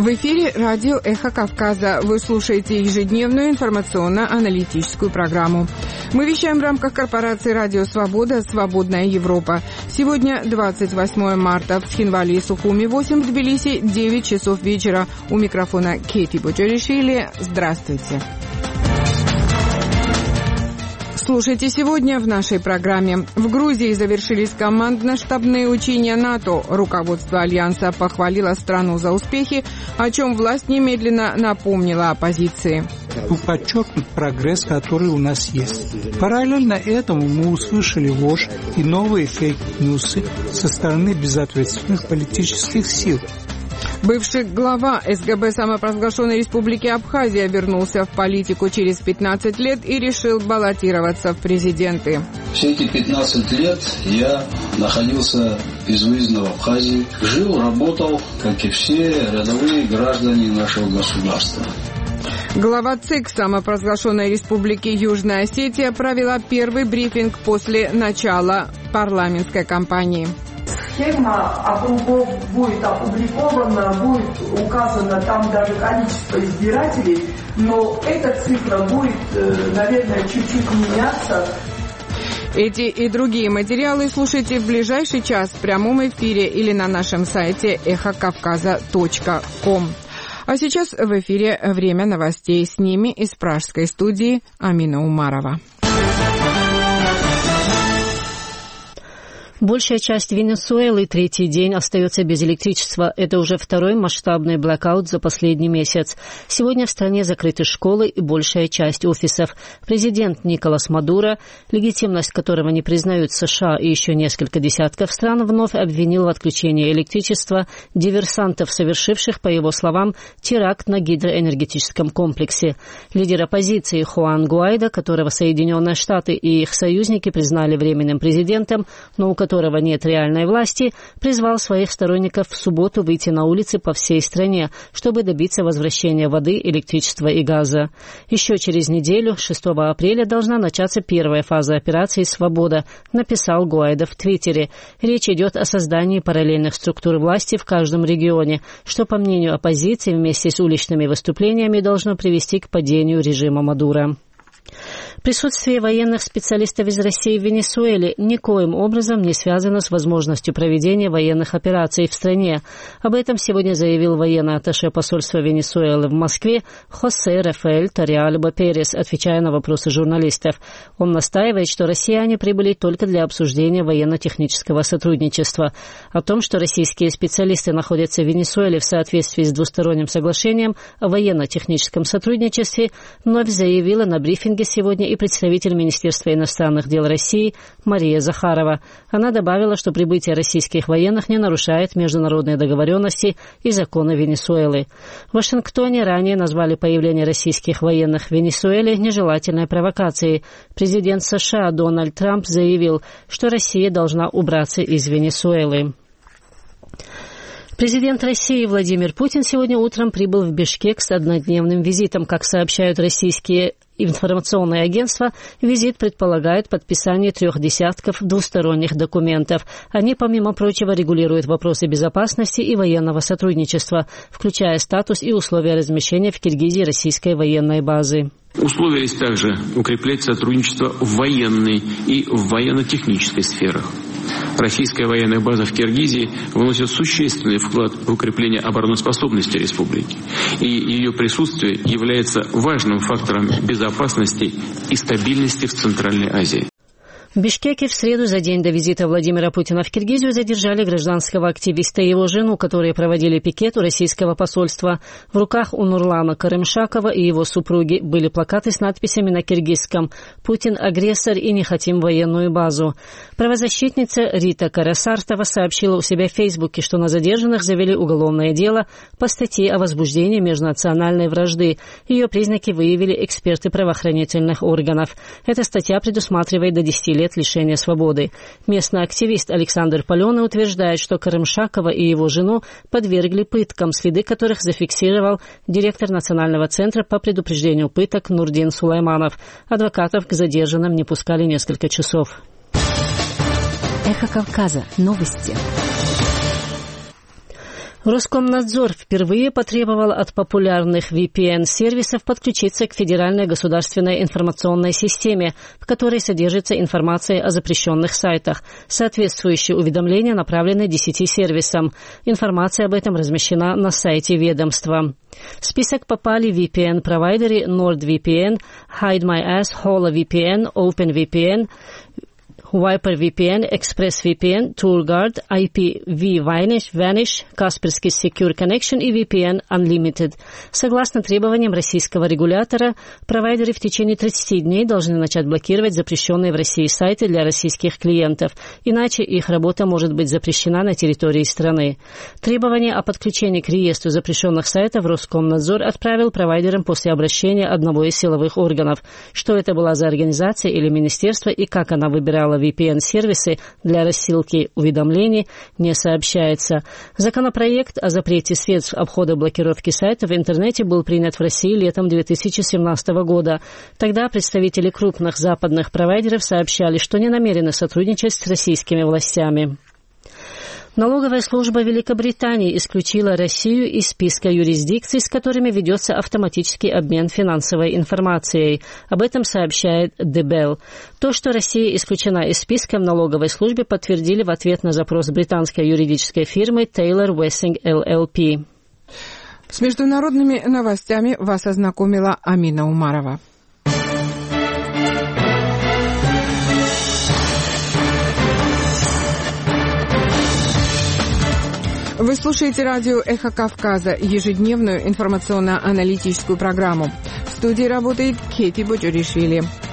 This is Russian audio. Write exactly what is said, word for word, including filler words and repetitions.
В эфире радио «Эхо Кавказа». Вы слушаете ежедневную информационно-аналитическую программу. Мы вещаем в рамках корпорации «Радио Свобода. Свободная Европа». Сегодня двадцать восьмое марта. В Цхинвале и Сухуми восемь, в Тбилиси девять часов вечера. У микрофона Кейти Боджоришвили. Здравствуйте. Слушайте сегодня в нашей программе. В Грузии завершились командно-штабные учения НАТО. Руководство Альянса похвалило страну за успехи, о чем власть немедленно напомнила оппозиции. Подчеркнут прогресс, который у нас есть. Параллельно этому мы услышали ложь и новые фейк-ньюсы со стороны безответственных политических сил. Бывший глава СГБ самопровозглашенной республики Абхазия вернулся в политику через пятнадцать лет и решил баллотироваться в президенты. Все эти пятнадцать лет я находился безвыездно в Абхазии. Жил, работал, как и все рядовые граждане нашего государства. Глава ЦИК самопровозглашенной республики Южная Осетия провела первый брифинг после начала парламентской кампании. Схема округов будет опубликована, будет указано там даже количество избирателей, но эта цифра будет, наверное, чуть-чуть меняться. Эти и другие материалы слушайте в ближайший час в прямом эфире или на нашем сайте эхо кавказа точка ком. А сейчас в эфире время новостей. С ними из пражской студии Амина Умарова. Большая часть Венесуэлы третий день остается без электричества. Это уже второй масштабный блэкаут за последний месяц. Сегодня в стране закрыты школы и большая часть офисов. Президент Николас Мадуро, легитимность которого не признают США и еще несколько десятков стран, вновь обвинил в отключении электричества диверсантов, совершивших, по его словам, теракт на гидроэнергетическом комплексе. Лидер оппозиции Хуан Гуайдо, которого Соединенные Штаты и их союзники признали временным президентом, но у которого которого нет реальной власти, призвал своих сторонников в субботу выйти на улицы по всей стране, чтобы добиться возвращения воды, электричества и газа. Еще через неделю, шестого апреля, должна начаться первая фаза операции «Свобода», написал Гуайдо в Твиттере. Речь идет о создании параллельных структур власти в каждом регионе, что, по мнению оппозиции, вместе с уличными выступлениями должно привести к падению режима Мадуро. Присутствие военных специалистов из России в Венесуэле никоим образом не связано с возможностью проведения военных операций в стране. Об этом сегодня заявил военный атташе посольства Венесуэлы в Москве Хосе Рафаэль Тариальба Перес, отвечая на вопросы журналистов. Он настаивает, что россияне прибыли только для обсуждения военно-технического сотрудничества. О том, что российские специалисты находятся в Венесуэле в соответствии с двусторонним соглашением о военно-техническом сотрудничестве, вновь заявила на брифинге сегодня и представитель Министерства иностранных дел России Мария Захарова. Она добавила, что прибытие российских военных не нарушает международные договоренности и законы Венесуэлы. В Вашингтоне ранее назвали появление российских военных в Венесуэле нежелательной провокацией. Президент США Дональд Трамп заявил, что Россия должна убраться из Венесуэлы. Президент России Владимир Путин сегодня утром прибыл в Бишкек с однодневным визитом. Как сообщают российские информационные агентства, визит предполагает подписание трех десятков двусторонних документов. Они, помимо прочего, регулируют вопросы безопасности и военного сотрудничества, включая статус и условия размещения в Киргизии российской военной базы. Условились также укреплять сотрудничество в военной и в военно-технической сферах. Российская военная база в Киргизии вносит существенный вклад в укрепление обороноспособности республики, и ее присутствие является важным фактором безопасности и стабильности в Центральной Азии. В Бишкеке в среду, за день до визита Владимира Путина в Киргизию, задержали гражданского активиста и его жену, которые проводили пикет у российского посольства. В руках у Нурлана Карымшакова и его супруги были плакаты с надписями на киргизском «Путин – агрессор и не хотим военную базу». Правозащитница Рита Карасартова сообщила у себя в Фейсбуке, что на задержанных завели уголовное дело по статье о возбуждении межнациональной вражды. Ее признаки выявили эксперты правоохранительных органов. Эта статья предусматривает до десяти лет лишения свободы. Местный активист Александр Паленый утверждает, что Карымшакова и его жену подвергли пыткам, следы которых зафиксировал директор Национального центра по предупреждению пыток Нурдин Сулайманов. Адвокатов к задержанным не пускали несколько часов. Эхо Кавказа. Новости. Роскомнадзор впервые потребовал от популярных ви пи эн-сервисов подключиться к Федеральной государственной информационной системе, в которой содержится информация о запрещенных сайтах. Соответствующие уведомления направлены десяти сервисам. Информация об этом размещена на сайте ведомства. В список попали ви пи эн-провайдеры NordVPN, HideMyAss, HoloVPN, OpenVPN, ViperVPN, ExpressVPN, TourGuard, ай пи ви Vanish, Vanish, Kaspersky Secure Connection и ви пи эн Unlimited. Согласно требованиям российского регулятора, провайдеры в течение тридцати дней должны начать блокировать запрещенные в России сайты для российских клиентов, иначе их работа может быть запрещена на территории страны. Требование о подключении к реестру запрещенных сайтов Роскомнадзор отправил провайдерам после обращения одного из силовых органов. Что это была за организация или министерство и как она выбирала ви пи эн-сервисы для рассылки уведомлений, не сообщается. Законопроект о запрете средств обхода блокировки сайтов в интернете был принят в России летом две тысячи семнадцатого года. Тогда представители крупных западных провайдеров сообщали, что не намерены сотрудничать с российскими властями. Налоговая служба Великобритании исключила Россию из списка юрисдикций, с которыми ведется автоматический обмен финансовой информацией. Об этом сообщает The Bell. То, что Россия исключена из списка в налоговой службе, подтвердили в ответ на запрос британской юридической фирмы Taylor Wessing эл эл пи. С международными новостями вас ознакомила Амина Умарова. Вы слушаете радио «Эхо Кавказа», ежедневную информационно-аналитическую программу. В студии работает Кети Боджоришвили.